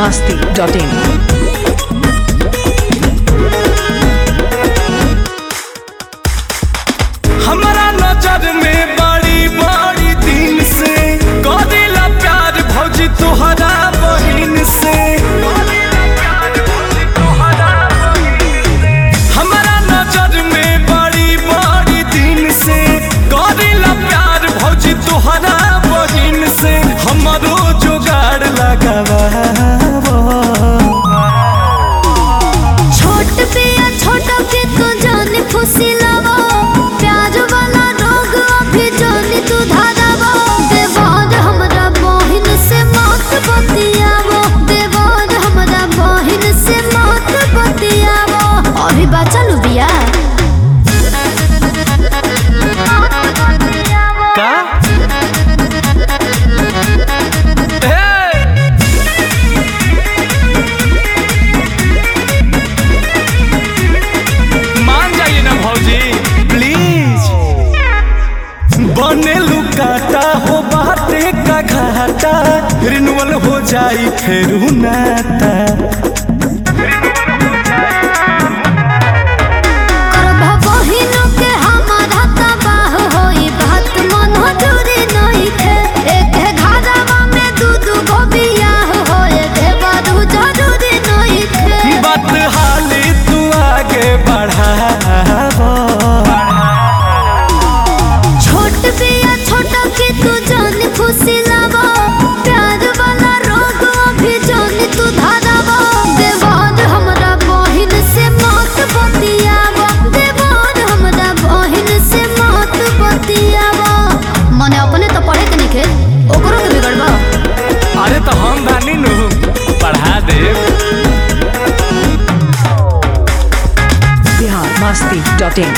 biharmasti.in। हमारा नजर में बड़ी बड़ी दिन से करेला प्यार भौजी तोहरा बहिन से। हमारा नजर में बड़ी बड़ी दिन से करेला प्यार भौजी तोहरा बहिन से। हमारो जुगाड़ लगावा छोट पिया छोट के तो जाने खुशी लावा प्याज वाला रोग अभी जाने तू धारावा। देवार हमरा बहिन से मत बतियावो, देवार हमरा बहिन से मत बतियावो। अभी बचल बिया का मान जाइए ना भौजी प्लीज। बने लुकाटा हो बाटे का घाटा रिन्यूअल हो जाई फिर नाता। करभा बहिनों के हमारा तबाह होई बात मन जुरी नहीं थे। एक घरवा में दू गो बियाह होए देवारू जरूरी नहीं थे। बात हाली तू आगे बढ़ावो। छोट बिया छोटा के तू जान खुशी लावा प्यार वाला रोग अभी जान तू धारावा। देवार हमरा बहिन से मत बतियावा, देवार हमरा बहिन से मत बतियावा। मने अपने तो पढ़े के निके ओकरो के बिगड़बा। अरे तो हम बानी नु पढ़ा दे। biharmasti.in।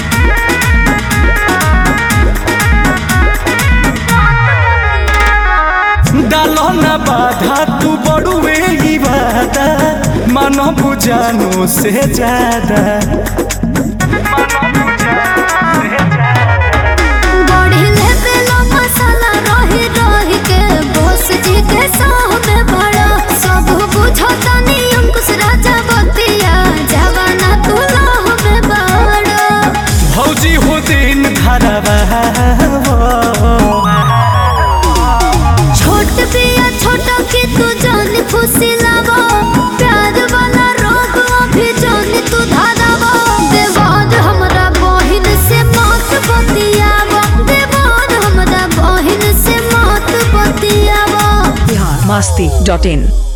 डालो ना बाधा तू बड़ुए ही वादा मानो बुझानो से ज्यादा। बड़ी लेबेलो मसाला रही रही के बोस जी के सामने बड़ा सब बुझता नहीं अंकुश राजा बतिया जवाना तू लाह में बड़ा। भौजी हो दिन धरवा छोट पिया छोटा के तू जान खुशी लावा प्यार वाला रोग अभी जान तू धारावा। देवार हमरा बहिन से मत बतियावा, देवार हमरा बहिन से मत बतियावा। biharmasti.in।